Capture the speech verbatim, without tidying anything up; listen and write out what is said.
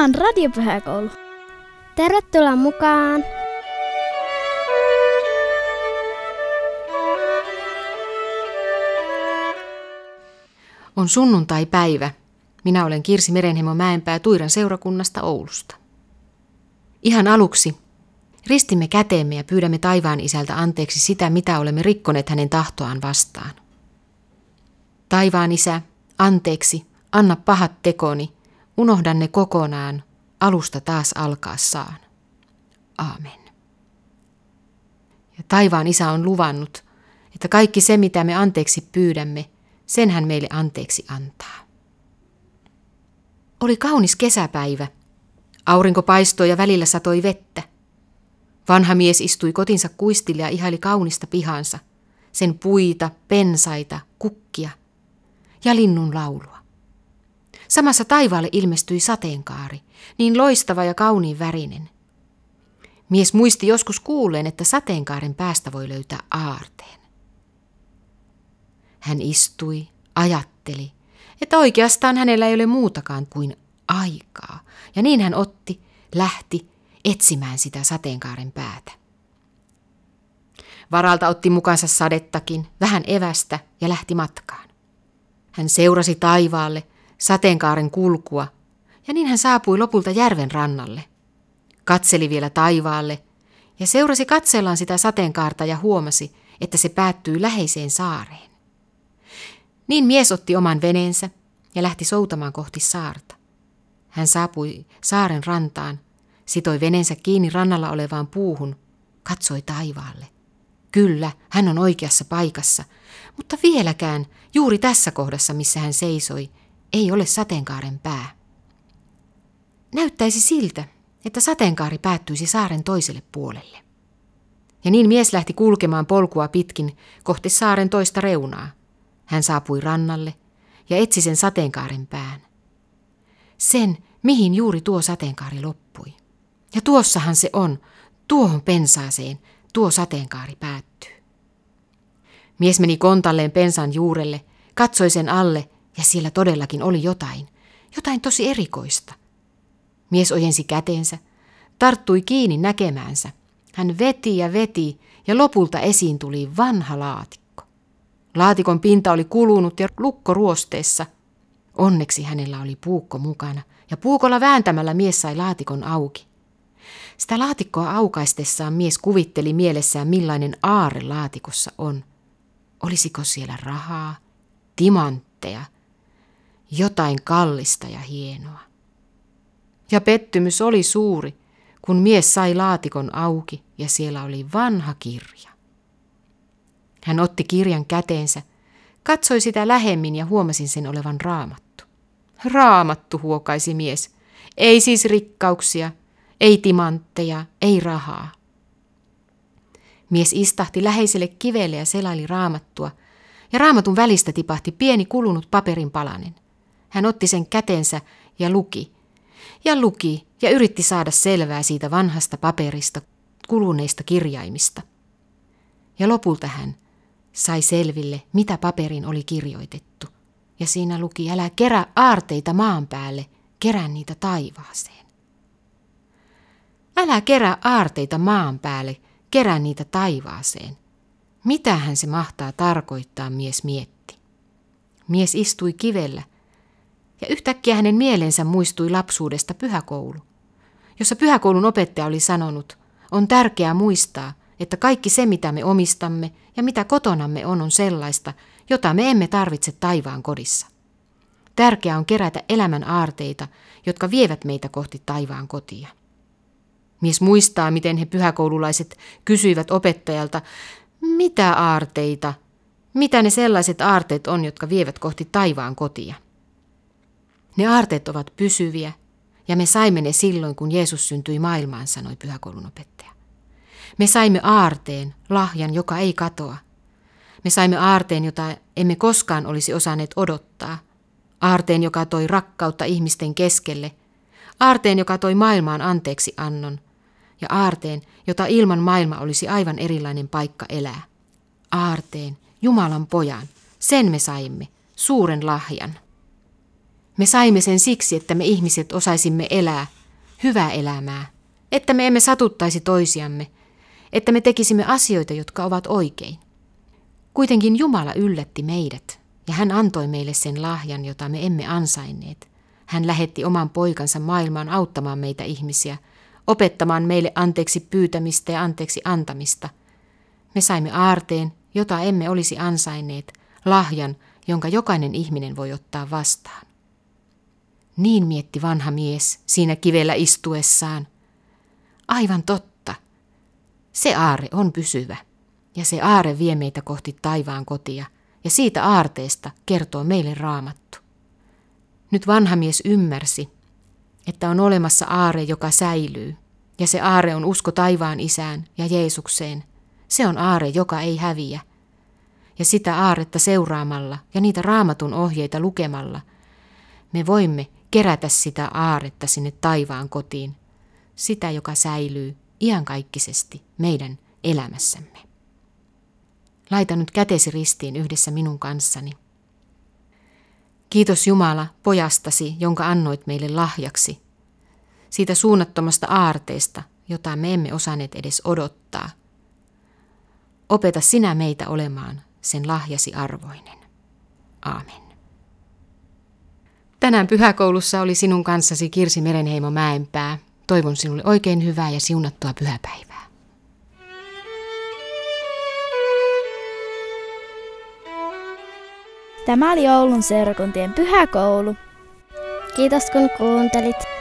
Tämä on Radiopyhäkoulu. Tervetuloa mukaan! On sunnuntai-päivä. Minä olen Kirsi Merenheimo Mäenpää Tuiran seurakunnasta Oulusta. Ihan aluksi ristimme käteemme ja pyydämme taivaan Isältä anteeksi sitä, mitä olemme rikkoneet hänen tahtoaan vastaan. Taivaan Isä, anteeksi, anna pahat tekoni, unohda ne kokonaan, alusta taas alkaa saan. Aamen. Ja taivaan Isä on luvannut, että kaikki se, mitä me anteeksi pyydämme, sen hän meille anteeksi antaa. Oli kaunis kesäpäivä. Aurinko paistoi ja välillä satoi vettä. Vanha mies istui kotinsa kuistille ja ihaili kaunista pihansa, sen puita, pensaita, kukkia ja linnun laulua. Samassa taivaalle ilmestyi sateenkaari, niin loistava ja kauniin värinen. Mies muisti joskus kuulleen, että sateenkaaren päästä voi löytää aarteen. Hän istui, ajatteli, että oikeastaan hänellä ei ole muutakaan kuin aikaa, ja niin hän otti, lähti etsimään sitä sateenkaaren päätä. Varalta otti mukansa sadettakin, vähän evästä ja lähti matkaan. Hän seurasi taivaalle sateenkaaren kulkua, ja niin hän saapui lopulta järven rannalle. Katseli vielä taivaalle ja seurasi katsellaan sitä sateenkaarta ja huomasi, että se päättyy läheiseen saareen. Niin mies otti oman veneensä ja lähti soutamaan kohti saarta. Hän saapui saaren rantaan, sitoi veneensä kiinni rannalla olevaan puuhun, katsoi taivaalle. Kyllä, hän on oikeassa paikassa, mutta vieläkään juuri tässä kohdassa, missä hän seisoi, ei ole sateenkaaren pää. Näyttäisi siltä, että sateenkaari päättyisi saaren toiselle puolelle. Ja niin mies lähti kulkemaan polkua pitkin kohti saaren toista reunaa. Hän saapui rannalle ja etsi sen sateenkaaren pään. Sen, mihin juuri tuo sateenkaari loppui. Ja tuossahan se on, tuohon pensaaseen tuo sateenkaari päättyy. Mies meni kontalleen pensan juurelle, katsoi sen alle ja siellä todellakin oli jotain, jotain tosi erikoista. Mies ojensi kätensä, tarttui kiinni näkemäänsä. Hän veti ja veti ja lopulta esiin tuli vanha laatikko. Laatikon pinta oli kulunut ja lukko ruosteessa. Onneksi hänellä oli puukko mukana ja puukolla vääntämällä mies sai laatikon auki. Sitä laatikkoa aukaistessaan mies kuvitteli mielessään, millainen aarre laatikossa on. Olisiko siellä rahaa, timantteja, jotain kallista ja hienoa. Ja pettymys oli suuri, kun mies sai laatikon auki ja siellä oli vanha kirja. Hän otti kirjan käteensä, katsoi sitä lähemmin ja huomasi sen olevan raamattu. Raamattu, huokaisi mies. Ei siis rikkauksia, ei timantteja, ei rahaa. Mies istahti läheiselle kivelle ja selaili raamattua, ja raamatun välistä tipahti pieni kulunut paperin palanen. Hän otti sen käteensä ja luki, ja luki, ja yritti saada selvää siitä vanhasta paperista, kuluneista kirjaimista. Ja lopulta hän sai selville, mitä paperin oli kirjoitettu. Ja siinä luki, älä kerää aarteita maan päälle, kerää niitä taivaaseen. Älä kerää aarteita maan päälle, kerää niitä taivaaseen. Mitähän se mahtaa tarkoittaa, mies mietti. Mies istui kivellä, ja yhtäkkiä hänen mielensä muistui lapsuudesta pyhäkoulu, jossa pyhäkoulun opettaja oli sanonut, on tärkeää muistaa, että kaikki se, mitä me omistamme ja mitä kotonamme on, on sellaista, jota me emme tarvitse taivaan kodissa. Tärkeää on kerätä elämän aarteita, jotka vievät meitä kohti taivaan kotia. Mies muistaa, miten he pyhäkoululaiset kysyivät opettajalta, mitä aarteita, mitä ne sellaiset aarteet on, jotka vievät kohti taivaan kotia. Ne aarteet ovat pysyviä, ja me saimme ne silloin, kun Jeesus syntyi maailmaan, sanoi pyhäkoulun opettaja. Me saimme aarteen, lahjan, joka ei katoa. Me saimme aarteen, jota emme koskaan olisi osanneet odottaa. Aarteen, joka toi rakkautta ihmisten keskelle. Aarteen, joka toi maailmaan anteeksi annon. Ja aarteen, jota ilman maailma olisi aivan erilainen paikka elää. Aarteen, Jumalan pojan, sen me saimme, suuren lahjan. Me saimme sen siksi, että me ihmiset osaisimme elää hyvää elämää, että me emme satuttaisi toisiamme, että me tekisimme asioita, jotka ovat oikein. Kuitenkin Jumala yllätti meidät ja hän antoi meille sen lahjan, jota me emme ansainneet. Hän lähetti oman poikansa maailmaan auttamaan meitä ihmisiä, opettamaan meille anteeksi pyytämistä ja anteeksi antamista. Me saimme aarteen, jota emme olisi ansainneet, lahjan, jonka jokainen ihminen voi ottaa vastaan. Niin mietti vanha mies siinä kivellä istuessaan. Aivan totta. Se aarre on pysyvä, ja se aarre vie meitä kohti taivaan kotia, ja siitä aarteesta kertoo meille Raamattu. Nyt vanha mies ymmärsi, että on olemassa aarre, joka säilyy, ja se aarre on usko taivaan Isään ja Jeesukseen. Se on aarre, joka ei häviä. Ja sitä aarretta seuraamalla ja niitä Raamatun ohjeita lukemalla me voimme kerätä sitä aarretta sinne taivaan kotiin, sitä, joka säilyy iankaikkisesti meidän elämässämme. Laita nyt kätesi ristiin yhdessä minun kanssani. Kiitos Jumala pojastasi, jonka annoit meille lahjaksi, siitä suunnattomasta aarteesta, jota me emme osanneet edes odottaa. Opeta sinä meitä olemaan sen lahjasi arvoinen. Aamen. Tänään pyhäkoulussa oli sinun kanssasi Kirsi Merenheimo Mäenpää. Toivon sinulle oikein hyvää ja siunattua pyhäpäivää. Tämä oli Oulun seurakuntien pyhäkoulu. Kiitos kun kuuntelit.